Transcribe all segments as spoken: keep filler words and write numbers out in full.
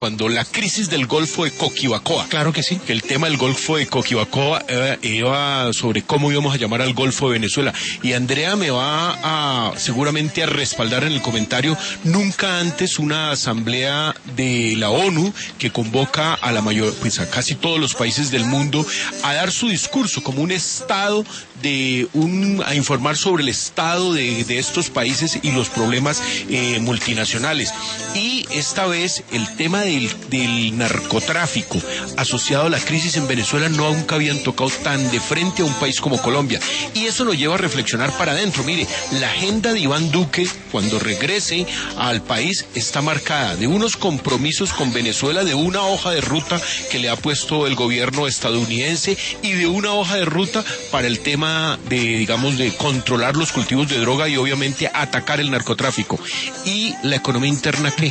cuando la crisis del Golfo de Coquibacoa. Claro que sí. Que el tema del Golfo de Coquibacoa eh, iba sobre cómo íbamos a llamar al Golfo de Venezuela. Y Andrea me va a seguramente a respaldar en el comentario. Nunca antes una asamblea de la ONU que convoca a la mayor, pues a casi todos los países del mundo a dar su discurso como un estado de un, a informar sobre el estado de, de estos países y los problemas eh, multinacionales. Y esta vez el tema del, del narcotráfico asociado a la crisis en Venezuela nunca habían tocado tan de frente a un país como Colombia. Y eso nos lleva a reflexionar para adentro. Mire, la agenda de Iván Duque, cuando regrese al país, está marcada de unos compromisos con Venezuela, de una hoja de ruta que le ha puesto el gobierno estadounidense y de una hoja de ruta para el tema de, digamos, de controlar los cultivos de droga y obviamente atacar el narcotráfico. ¿Y la economía interna qué?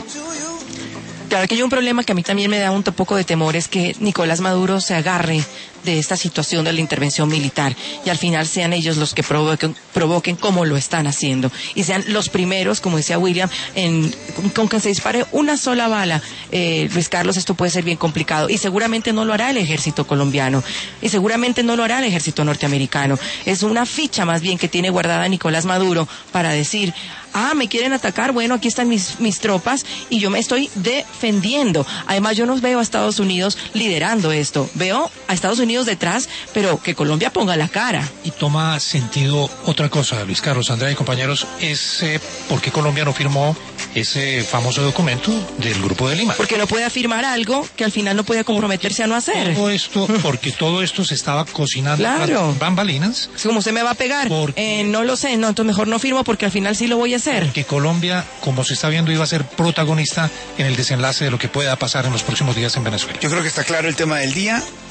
Claro que hay un problema que a mí también me da un poco de temor, es que Nicolás Maduro se agarre de esta situación de la intervención militar y al final sean ellos los que provoquen, provoquen como lo están haciendo y sean los primeros, como decía William, en, con que se dispare una sola bala. eh, Luis Carlos, esto puede ser bien complicado y seguramente no lo hará el ejército colombiano y seguramente no lo hará el ejército norteamericano. Es una ficha más bien que tiene guardada Nicolás Maduro para decir: ah, me quieren atacar, bueno, aquí están mis, mis tropas y yo me estoy defendiendo. Además, yo no veo a Estados Unidos liderando esto, veo a Estados Unidos detrás, pero que Colombia ponga la cara. Y toma sentido otra cosa, Luis Carlos, Andrea y compañeros, es eh, por qué Colombia no firmó ese famoso documento del Grupo de Lima. Porque no puede afirmar algo que al final no puede comprometerse a no hacer. Todo esto, porque todo esto se estaba cocinando. Claro. Bambalinas. Como usted me va a pegar, porque... eh, no lo sé, no, entonces mejor no firmo porque al final sí lo voy a hacer. Que Colombia, como se está viendo, iba a ser protagonista en el desenlace de lo que pueda pasar en los próximos días en Venezuela. Yo creo que está claro el tema del día.